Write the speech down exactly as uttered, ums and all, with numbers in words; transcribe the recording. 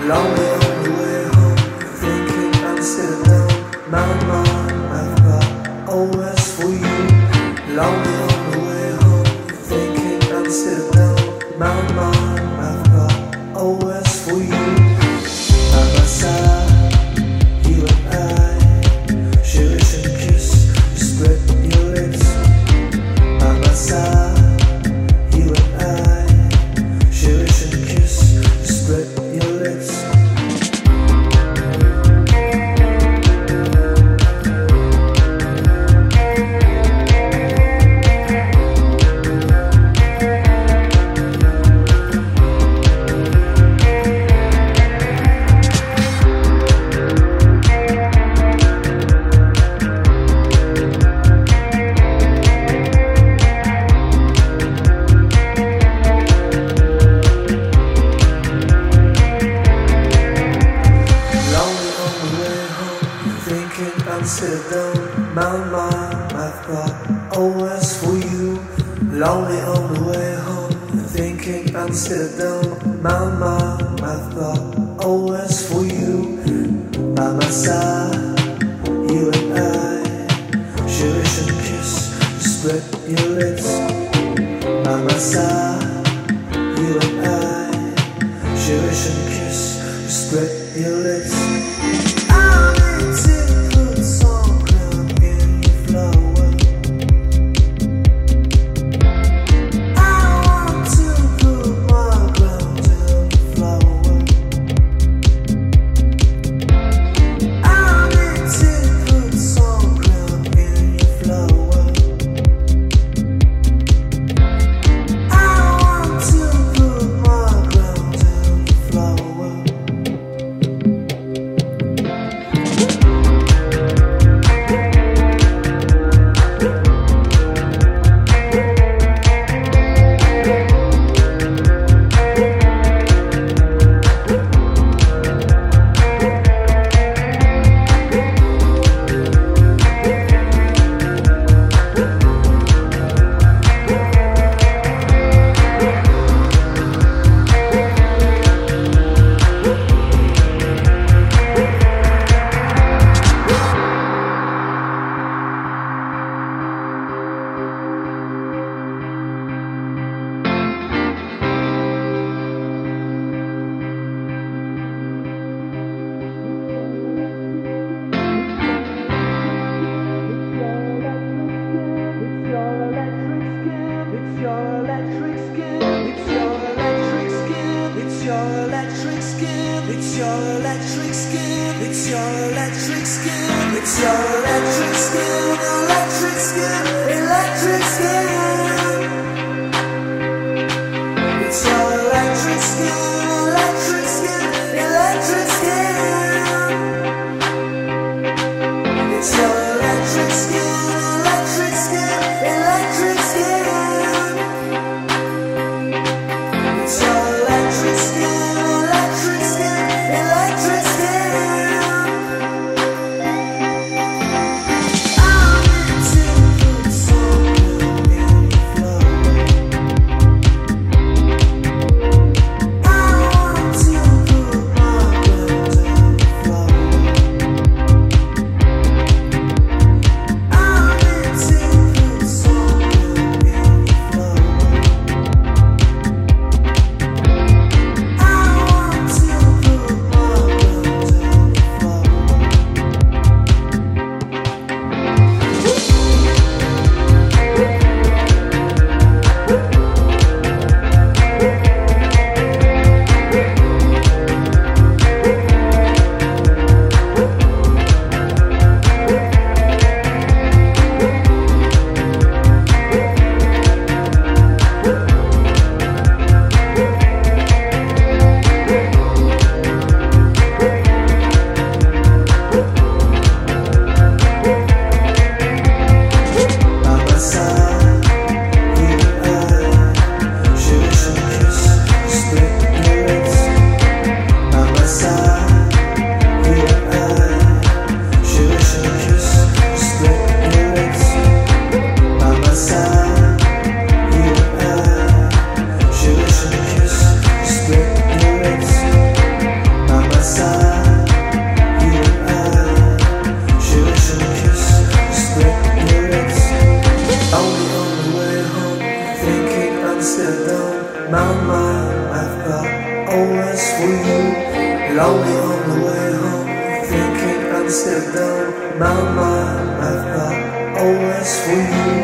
Lonely on the way home, thinking I'm still down. My mind, I've got always for you. Lonely on the way home, thinking I'm still down. My mind, I've got always for you. By my side, you and I, cherish and kiss, spread your lips. By my side, you and I, cherish and kiss, spread your lips. I'm still down, my mind, I've got always for you. Lonely on the way home, thinking I'm still down, my mind, I've got always for you. By my side, you and I, cherish and kiss, spread your lips. By my side, you and I, cherish and kiss, spread your lips. It's your electric skin, it's your electric skin, it's your electric skin, electric skin, electric skin. It's your electric skin, electric skin, electric skin. It's your electric skin, electric skin, electric skin. It's your electric skin. Oh always for you. Lonely on the way home, thinking Amsterdam. My mind, I've got always for you.